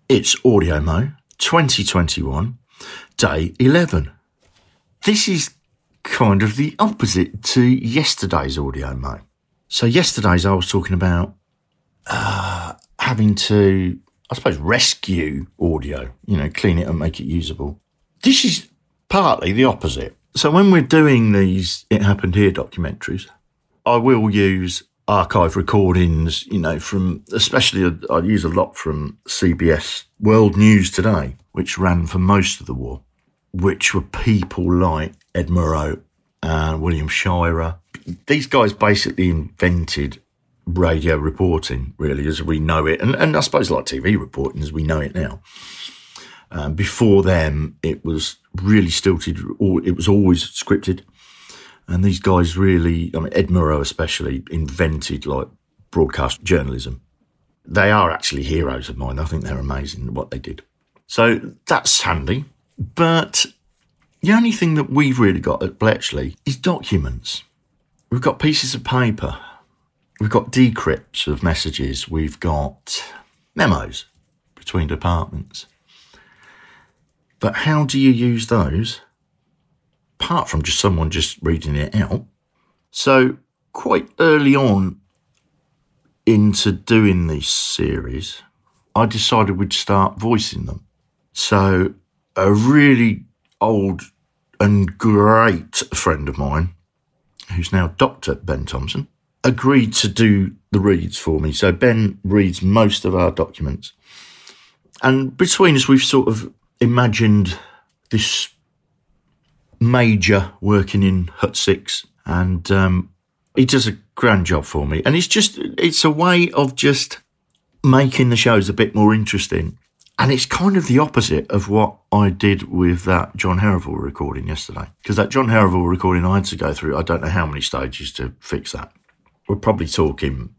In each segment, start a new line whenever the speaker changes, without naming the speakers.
It's Audio Mo 2021, day 11. This is kind of the opposite to yesterday's Audio Mo. So yesterday's I was talking about having to, I suppose, rescue audio, clean it and make it usable. This is partly the opposite. So when we're doing these It Happened Here documentaries, I will use archive recordings, from, especially I use a lot from CBS World News Today, which ran for most of the war, which were people like Ed Murrow and William Shirer. These guys basically invented radio reporting, really, as we know it, and I suppose like TV reporting as we know it now. Before them, it was really stilted, or it was always scripted. And these guys really, Ed Murrow especially, invented like broadcast journalism. They are actually heroes of mine. I think they're amazing at what they did. So that's handy. But the only thing that we've really got at Bletchley is documents. We've got pieces of paper. We've got decrypts of messages. We've got memos between departments. But how do you use those? Apart from just someone just reading it out. So quite early on into doing this series, I decided we'd start voicing them. So a really old and great friend of mine, who's now Dr. Ben Thompson, agreed to do the reads for me. So Ben reads most of our documents. And between us, we've sort of imagined this major working in Hut 6, and he does a grand job for me. And it's a way of just making the shows a bit more interesting. And it's kind of the opposite of what I did with that John Herrival recording yesterday. Because that John Herrival recording, I had to go through, I don't know how many stages to fix that. We're probably talking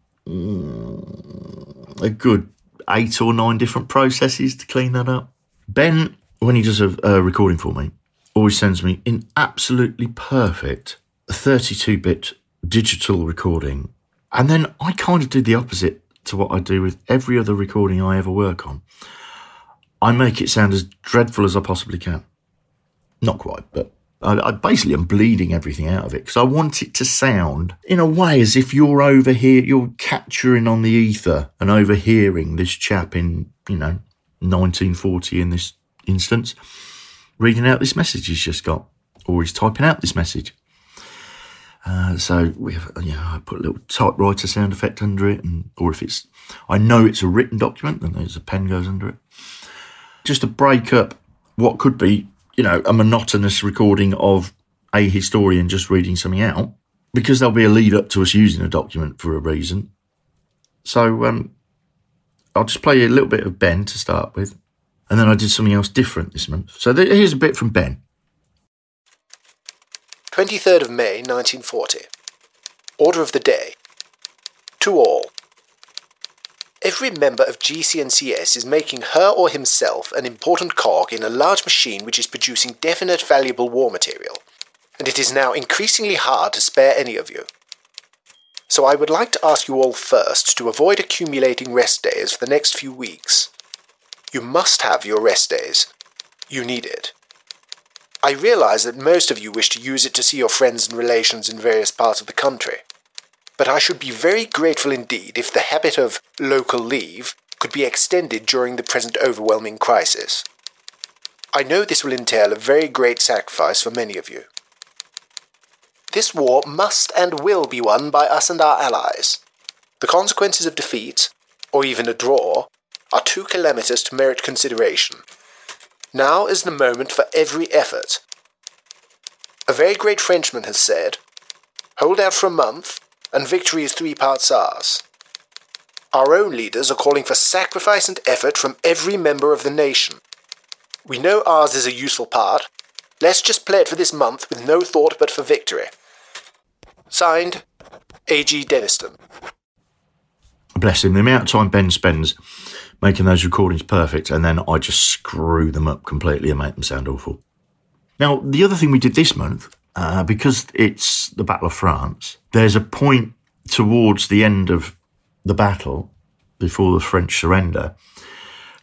a good 8 or 9 different processes to clean that up. Ben, when he does a recording for me, always sends me in absolutely perfect 32-bit digital recording. And then I kind of do the opposite to what I do with every other recording I ever work on. I make it sound as dreadful as I possibly can. Not quite, but I basically am bleeding everything out of it because I want it to sound in a way as if you're over here, you're capturing on the ether and overhearing this chap in, 1940 in this instance, reading out this message he's just got, or he's typing out this message. So we have, I put a little typewriter sound effect under it, or if I know it's a written document, then there's a pen goes under it. Just to break up what could be, a monotonous recording of a historian just reading something out, because there'll be a lead up to us using a document for a reason. So I'll just play you a little bit of Ben to start with. And then I did something else different this month. So here's a bit from Ben.
23rd of May, 1940. Order of the day. To all. Every member of GCNCS is making her or himself an important cog in a large machine which is producing definite valuable war material, and it is now increasingly hard to spare any of you. So I would like to ask you all first to avoid accumulating rest days for the next few weeks. You must have your rest days. You need it. I realize that most of you wish to use it to see your friends and relations in various parts of the country, but I should be very grateful indeed if the habit of local leave could be extended during the present overwhelming crisis. I know this will entail a very great sacrifice for many of you. This war must and will be won by us and our allies. The consequences of defeat, or even a draw, are too calamitous to merit consideration. Now is the moment for every effort. A very great Frenchman has said, "Hold out for a month, and victory is 3 parts ours." Our own leaders are calling for sacrifice and effort from every member of the nation. We know ours is a useful part. Let's just play it for this month with no thought but for victory. Signed, A.G. Denniston.
Bless him. The amount of time Ben spends making those recordings perfect, and then I just screw them up completely and make them sound awful. Now, the other thing we did this month, because it's the Battle of France, there's a point towards the end of the battle, before the French surrender,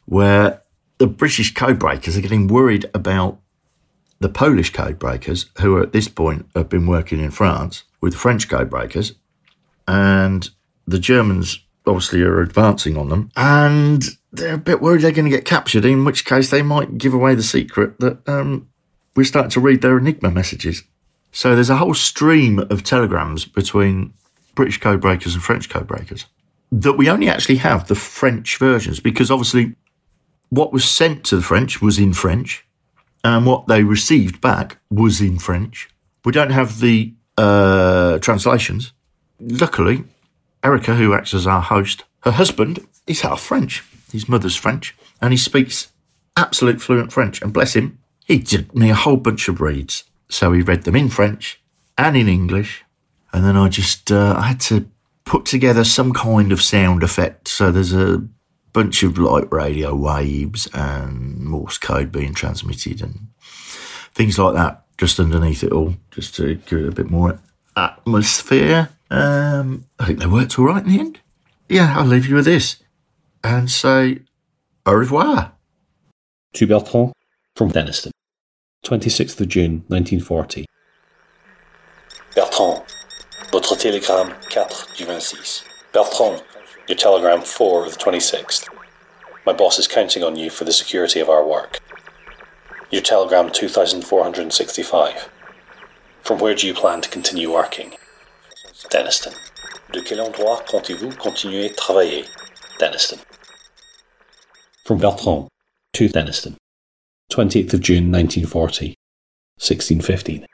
where the British codebreakers are getting worried about the Polish codebreakers, who at this point have been working in France with French codebreakers, and the Germans obviously are advancing on them, and they're a bit worried they're going to get captured, in which case they might give away the secret that we're starting to read their Enigma messages. So there's a whole stream of telegrams between British codebreakers and French codebreakers that we only actually have the French versions, because obviously what was sent to the French was in French and what they received back was in French. We don't have the translations. Luckily, Erica, who acts as our host, her husband is half French. His mother's French, and he speaks absolute fluent French. And bless him, he did me a whole bunch of reads. So he read them in French and in English. And then I had to put together some kind of sound effect. So there's a bunch of light radio waves and Morse code being transmitted and things like that just underneath it all, just to give it a bit more atmosphere. I think they worked all right in the end. Yeah, I'll leave you with this and say au revoir.
To Bertrand from Denniston, 26th of June 1940.
Bertrand, votre télégramme 4 du 26. Bertrand, your telegram 4 of the 26th. My boss is counting on you for the security of our work. Your telegram 2465. From where do you plan to continue working? Denniston. De quel endroit comptez-vous continuer à travailler? Denniston.
From Bertrand to Denniston, 20th of June 1940, 16:15.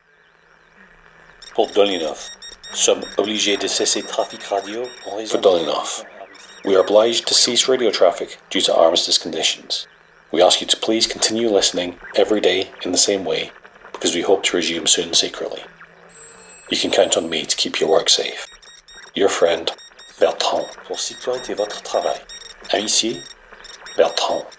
Pour Dolinov, sommes obligés de cesser trafic radio en raison. For Dolinov, we are obliged to cease radio traffic due to armistice conditions. We ask you to please continue listening every day in the same way, because we hope to resume soon secretly. You can count on me to keep your work safe. Your friend, Bertrand. Pour sécurité votre travail. Amitié, Bertrand.